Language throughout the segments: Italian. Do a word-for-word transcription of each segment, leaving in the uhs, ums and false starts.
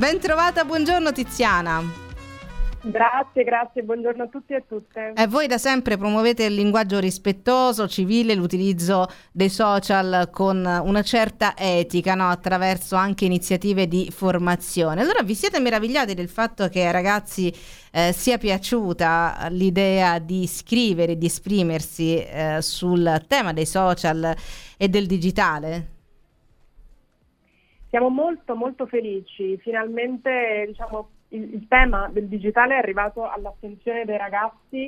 Ben trovata, buongiorno Tiziana. Grazie, grazie, buongiorno a tutti e a tutte. E voi da sempre promuovete il linguaggio rispettoso, civile, l'utilizzo dei social con una certa etica, no? Attraverso anche iniziative di formazione. Allora vi siete meravigliati del fatto che ai ragazzi eh, sia piaciuta l'idea di scrivere, di esprimersi eh, sul tema dei social e del digitale? Siamo molto molto felici, finalmente diciamo il, il tema del digitale è arrivato all'attenzione dei ragazzi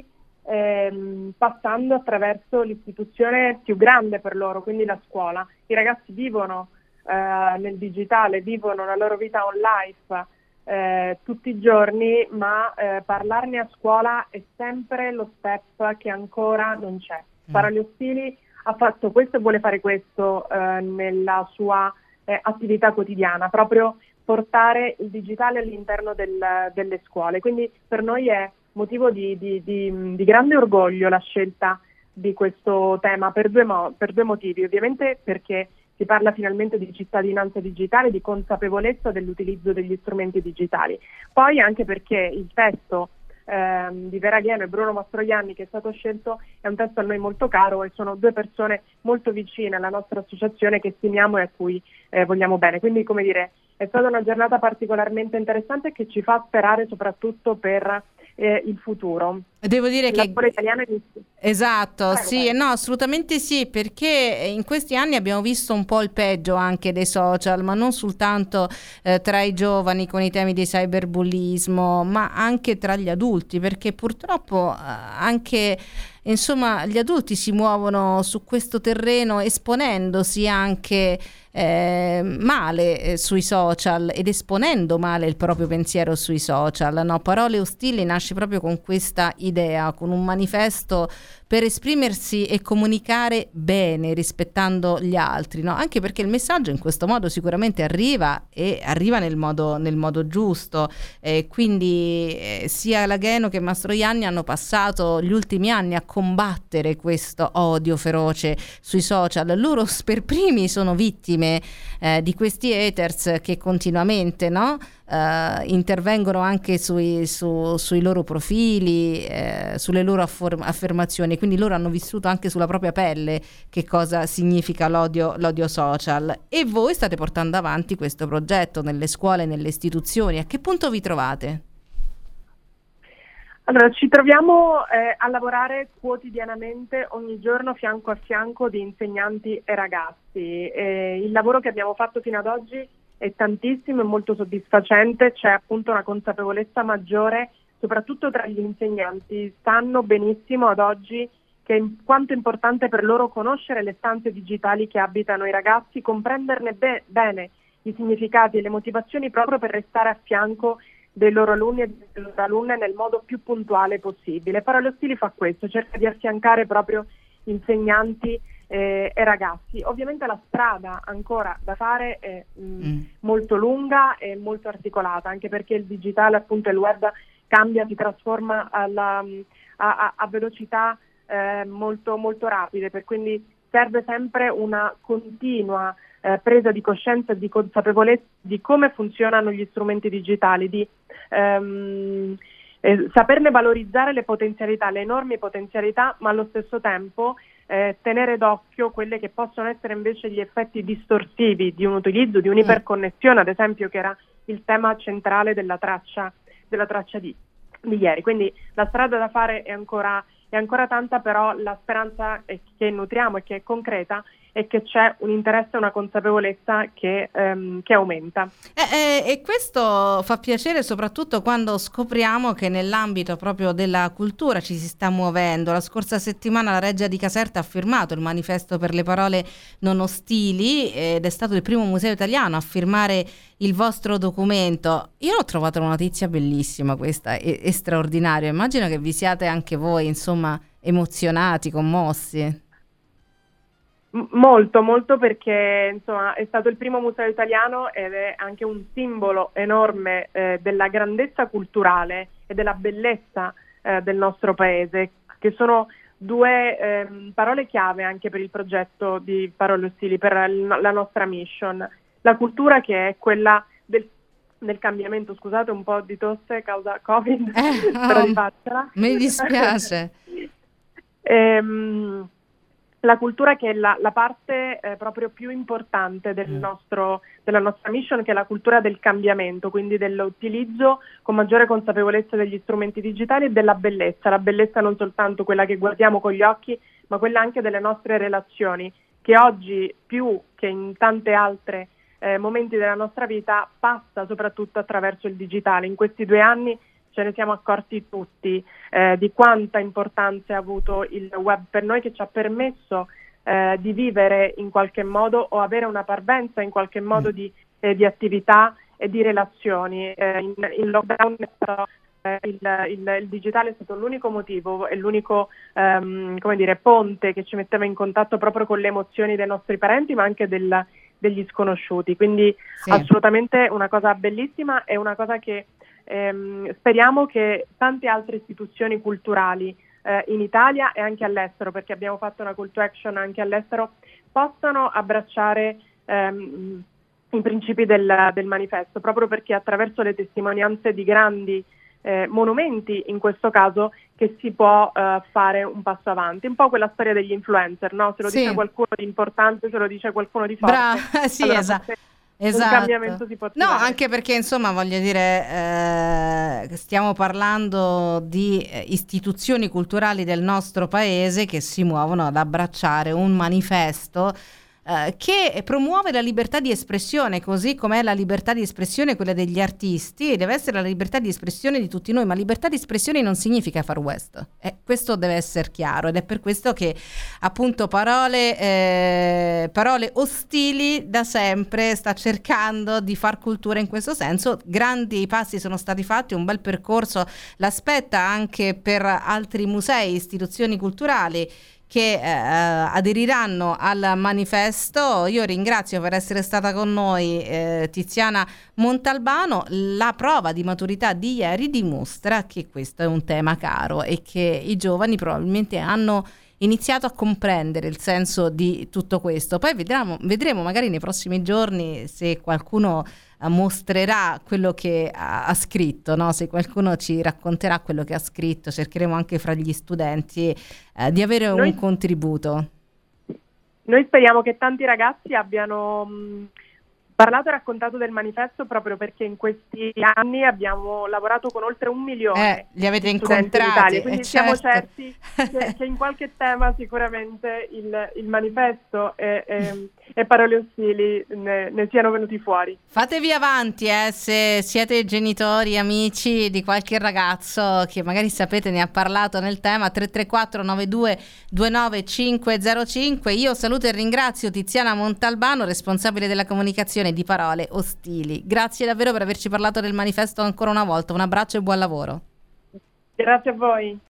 ehm, passando attraverso l'istituzione più grande per loro, quindi la scuola. I ragazzi vivono eh, nel digitale, vivono la loro vita on life eh, tutti i giorni, ma eh, parlarne a scuola è sempre lo step che ancora non c'è. Parole Ostili ha fatto questo e vuole fare questo eh, nella sua Eh, attività quotidiana, proprio portare il digitale all'interno del, delle scuole. Quindi per noi è motivo di, di, di, di grande orgoglio la scelta di questo tema per due, mo- per due motivi. Ovviamente perché si parla finalmente di cittadinanza digitale, di consapevolezza dell'utilizzo degli strumenti digitali. Poi anche perché il testo ehm, di Vera Ghieno e Bruno Mastroianni che è stato scelto è un testo a noi molto caro e sono due persone molto vicine alla nostra associazione che stimiamo e a cui eh, vogliamo bene. Quindi, come dire, è stata una giornata particolarmente interessante che ci fa sperare soprattutto per eh, il futuro. Devo dire La che scuola italiana inizia. esatto, Prego, sì, prego. no, assolutamente sì, perché in questi anni abbiamo visto un po' il peggio anche dei social, ma non soltanto eh, tra i giovani con i temi di cyberbullismo, ma anche tra gli adulti, perché purtroppo eh, anche insomma gli adulti si muovono su questo terreno esponendosi anche eh, male eh, sui social ed esponendo male il proprio pensiero sui social, no? Parole Ostili nasce proprio con questa idea, con un manifesto per esprimersi e comunicare bene, rispettando gli altri, no? Anche perché il messaggio in questo modo sicuramente arriva e arriva nel modo, nel modo giusto, eh, quindi eh, sia Lagheno che Mastroianni hanno passato gli ultimi anni a combattere questo odio feroce sui social. Loro per primi sono vittime eh, di questi haters che continuamente, no? Uh, intervengono anche sui, su, sui loro profili, eh, sulle loro affor- affermazioni, quindi loro hanno vissuto anche sulla propria pelle che cosa significa l'odio, l'odio social. E voi state portando avanti questo progetto nelle scuole, nelle istituzioni. A che punto vi trovate? Allora, ci troviamo eh, a lavorare quotidianamente, ogni giorno fianco a fianco di insegnanti e ragazzi. Eh, il lavoro che abbiamo fatto fino ad oggi è tantissimo e molto soddisfacente, c'è appunto una consapevolezza maggiore, soprattutto tra gli insegnanti. Sanno benissimo ad oggi che è quanto è importante per loro conoscere le stanze digitali che abitano i ragazzi, comprenderne be- bene i significati e le motivazioni proprio per restare a fianco dei loro alunni e delle loro alunne nel modo più puntuale possibile. Parole Ostili fa questo, cerca di affiancare proprio insegnanti eh, e ragazzi. Ovviamente la strada ancora da fare è mh, mm. molto lunga e molto articolata, anche perché il digitale, appunto il web, cambia, si trasforma alla, a, a, a velocità eh, molto, molto rapide, per quindi serve sempre una continua eh, presa di coscienza e di consapevolezza di come funzionano gli strumenti digitali, di ehm, eh, saperne valorizzare le potenzialità, le enormi potenzialità, ma allo stesso tempo eh, tenere d'occhio quelle che possono essere invece gli effetti distorsivi di un utilizzo, di un'iperconnessione, ad esempio, che era il tema centrale della traccia, della traccia di, di ieri. Quindi la strada da fare è ancora è ancora tanta, però la speranza è che nutriamo e che è concreta è che c'è un interesse e una consapevolezza che, ehm, che aumenta. E, e, e questo fa piacere soprattutto quando scopriamo che nell'ambito proprio della cultura ci si sta muovendo. La scorsa settimana la Reggia di Caserta ha firmato il manifesto per le parole non ostili ed è stato il primo museo italiano a firmare il vostro documento. Io l'ho trovata una notizia bellissima, questa è, è straordinaria. Immagino che vi siate anche voi, insomma, emozionati, commossi. Molto, molto, perché insomma è stato il primo museo italiano ed è anche un simbolo enorme eh, della grandezza culturale e della bellezza eh, del nostro paese, che sono due eh, parole chiave anche per il progetto di Parole Ostili, per la nostra mission. La cultura, che è quella del, del cambiamento. Scusate, un po' di tosse causa Covid, Eh, spero oh, di farcela. mi dispiace. Ehm, la cultura che è la, la parte eh, proprio più importante del Mm. nostro, della nostra mission, che è la cultura del cambiamento, quindi dell'utilizzo con maggiore consapevolezza degli strumenti digitali e della bellezza. La bellezza non soltanto quella che guardiamo con gli occhi, ma quella anche delle nostre relazioni, che oggi più che in tante altre eh, momenti della nostra vita passa soprattutto attraverso il digitale. In questi due anni ce ne siamo accorti tutti eh, di quanta importanza ha avuto il web per noi, che ci ha permesso eh, di vivere in qualche modo o avere una parvenza in qualche modo di, eh, di attività e di relazioni. Eh, in, in lockdown è stato, eh, il, il, il digitale è stato l'unico motivo e l'unico ehm, come dire, ponte che ci metteva in contatto proprio con le emozioni dei nostri parenti, ma anche del, degli sconosciuti. Quindi Sì. assolutamente una cosa bellissima e una cosa che Ehm, speriamo che tante altre istituzioni culturali eh, in Italia e anche all'estero, perché abbiamo fatto una call to action anche all'estero, possano abbracciare ehm, i principi del, del manifesto, proprio perché attraverso le testimonianze di grandi eh, monumenti, in questo caso, che si può eh, fare un passo avanti. Un po' quella storia degli influencer, no? Se lo Sì. dice qualcuno di importante, se lo dice qualcuno di forte. Brava, sì, allora esatto. forse Esatto. un cambiamento si può No, attivare. anche perché insomma voglio dire, eh, stiamo parlando di eh, istituzioni culturali del nostro paese che si muovono ad abbracciare un manifesto eh, che promuove la libertà di espressione, così com'è la libertà di espressione quella degli artisti, e deve essere la libertà di espressione di tutti noi, ma libertà di espressione non significa far west, eh, questo deve essere chiaro, ed è per questo che appunto parole, eh, parole ostili da sempre sta cercando di far cultura in questo senso. Grandi passi sono stati fatti, un bel percorso l'aspetta anche per altri musei, istituzioni culturali che eh, aderiranno al manifesto. Io ringrazio per essere stata con noi eh, Tiziana Montalbano. La prova di maturità di ieri dimostra che questo è un tema caro e che i giovani probabilmente hanno iniziato a comprendere il senso di tutto questo. Poi vedremo, vedremo magari nei prossimi giorni se qualcuno eh, mostrerà quello che ha, ha scritto, no? Se qualcuno ci racconterà quello che ha scritto, cercheremo anche fra gli studenti eh, di avere Noi- un contributo. Noi speriamo che tanti ragazzi abbiano mh, parlato e raccontato del manifesto, proprio perché in questi anni abbiamo lavorato con oltre un milione Eh, li avete di studenti in incontrati, Italia, quindi eh, siamo certo. certi che, che in qualche tema sicuramente il, il manifesto e, e, e parole ostili ne, ne siano venuti fuori. Fatevi avanti eh, se siete genitori, amici di qualche ragazzo che magari sapete ne ha parlato nel tema. Tre tre quattro nove due due nove cinque zero cinque. Io saluto e ringrazio Tiziana Montalbano, responsabile della comunicazione di Parole Ostili. Grazie davvero per averci parlato del manifesto ancora una volta, un abbraccio e buon lavoro. Grazie a voi.